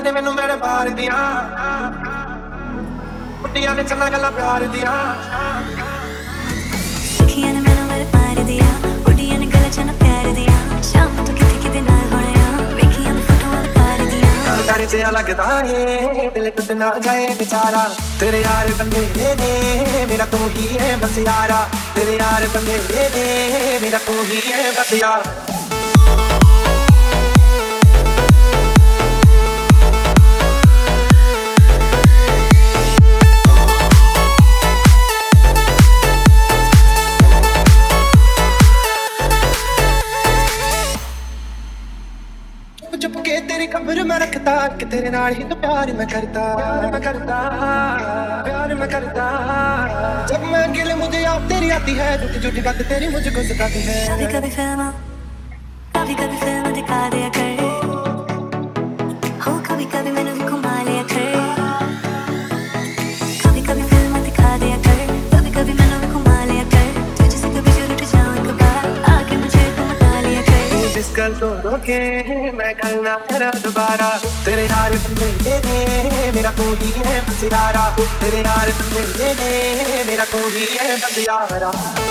ने मैनू मेरे मार दिया बुढ़िया ने चन्ना गल्लां प्यार दिया सखियां ने मैनू मेरे मार दिया बुढ़िया ने गल्लां चन्ना प्यार दिया शाम तो किथे किते नाल होया वेखियां ने फोटोआं कर दिया डर से लगदा है दिल टूट ना जाए बेचारा तेरे यार बंदे ने मेरा तू ही है बस यारा तेरे यार बंदे ने मेरा तू ही है बस यार चुप के तेरी खबर मैं रखता कि तेरे नाल ही तो प्यार मैं करता जब मैं अकेले मुझे याद तेरी आती है झूठी झूठी बात तेरी मुझको सताती है कभी कभी फिल्म दिखा दिया कर हो कभी कभी मैंने भी घुमा लिया कर कभी कभी फिल्म दिखा दिया कर कभी कभी मैंने भी घुमा लिया कर तुझे से कभी जरूर जाऊं एक बार आके मुझे घुमा लिया कर जिस कल तो रोके मैं करना तेरा दोबारा तेरे यार बंदे ने मेरा तू ही है बस यारा तेरे यार बंदे ने मेरा तू ही है बस यारा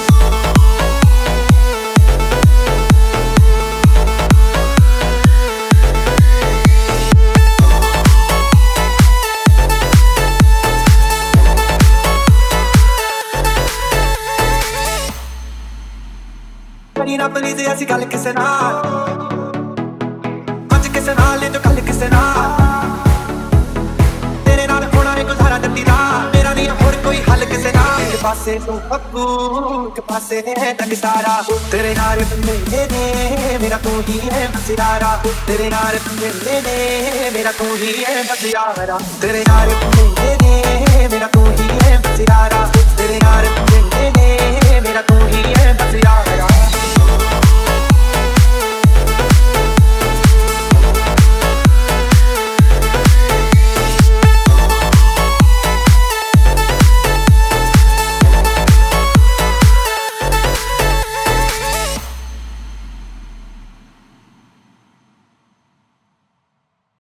करी ना प्लीज ऐसी गल किसे नाल अज किसे नाल जो कल किसे नाल तेरे नाल होना है गुजारा जल्दी दा मेरा नहीं होर कोई हल किसे नाल एक पासे तू पप्पू एक पासे है तक सारा तेरे यार बंदे ने मेरा तू ही है बस यारा तेरे यार बंदे ने मेरा तू ही है बस यारा तेरे यार बंदे ने मेरा तू ही है बस यारा तेरे यार